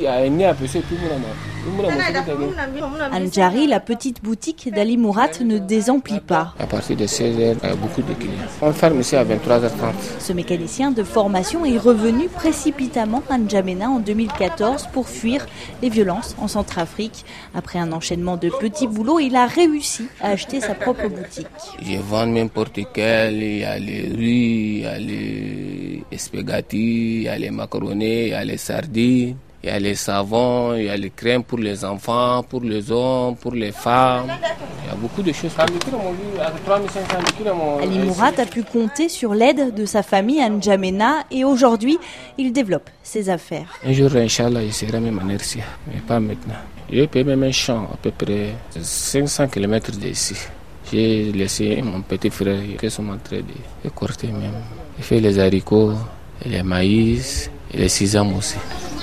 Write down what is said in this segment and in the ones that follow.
Anjari, la petite boutique d'Ali Mourat, ne désemplit pas. À partir de 16h, il y a beaucoup de clients. On ferme ici à 23h30. Ce mécanicien de formation est revenu précipitamment à N'Djamena en 2014 pour fuir les violences en Centrafrique. Après un enchaînement de petits boulots, il a réussi à acheter sa propre boutique. Je vends n'importe quel, il y a les riz, il y a les spaghettis, il y a les macaronis, il y a les sardines. Il y a les savons, il y a les crèmes pour les enfants, pour les hommes, pour les femmes. Il y a beaucoup de choses. Ali Mourat a pu compter sur l'aide de sa famille à N'Djamena et aujourd'hui, il développe ses affaires. Un jour, Inch'Allah, il sera même en RCA, mais pas maintenant. Je paye même un champ à peu près 500 km d'ici. J'ai laissé mon petit frère qui est en train de corter même. Il fait les haricots, et les maïs et les sésame aussi.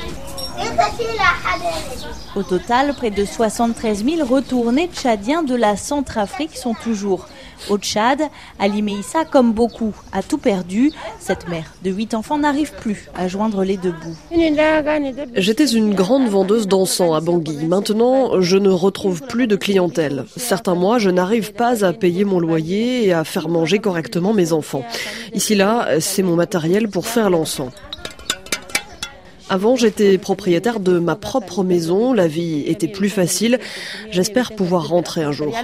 Au total, près de 73 000 retournés tchadiens de la Centrafrique sont toujours au Tchad. Ali Meissa, comme beaucoup, a tout perdu. Cette mère de 8 enfants n'arrive plus à joindre les deux bouts. J'étais une grande vendeuse d'encens à Bangui. Maintenant, je ne retrouve plus de clientèle. Certains mois, je n'arrive pas à payer mon loyer et à faire manger correctement mes enfants. Ici, là, c'est mon matériel pour faire l'encens. Avant, j'étais propriétaire de ma propre maison. La vie était plus facile. J'espère pouvoir rentrer un jour.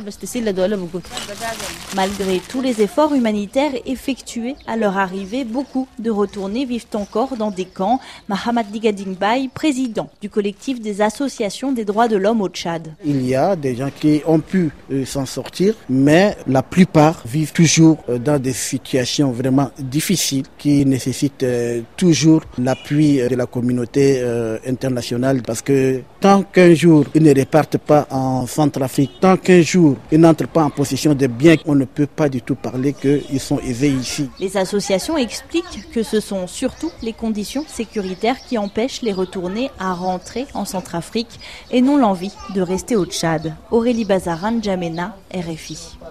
Malgré tous les efforts humanitaires effectués à leur arrivée, beaucoup de retournés vivent encore dans des camps. Mahamad Digadingbay, président du collectif des associations des droits de l'homme au Tchad. Il y a des gens qui ont pu s'en sortir, mais la plupart vivent toujours dans des situations vraiment difficiles qui nécessitent toujours l'appui de la communauté internationale, parce que tant qu'un jour ils ne repartent pas en Centrafrique, tant qu'un jour ils n'entrent pas en possession des biens, on ne peut pas du tout parler qu'ils sont aisés ici. Les associations expliquent que ce sont surtout les conditions sécuritaires qui empêchent les retournés à rentrer en Centrafrique et non l'envie de rester au Tchad. Aurélie Bazaran, N'Djamena, RFI.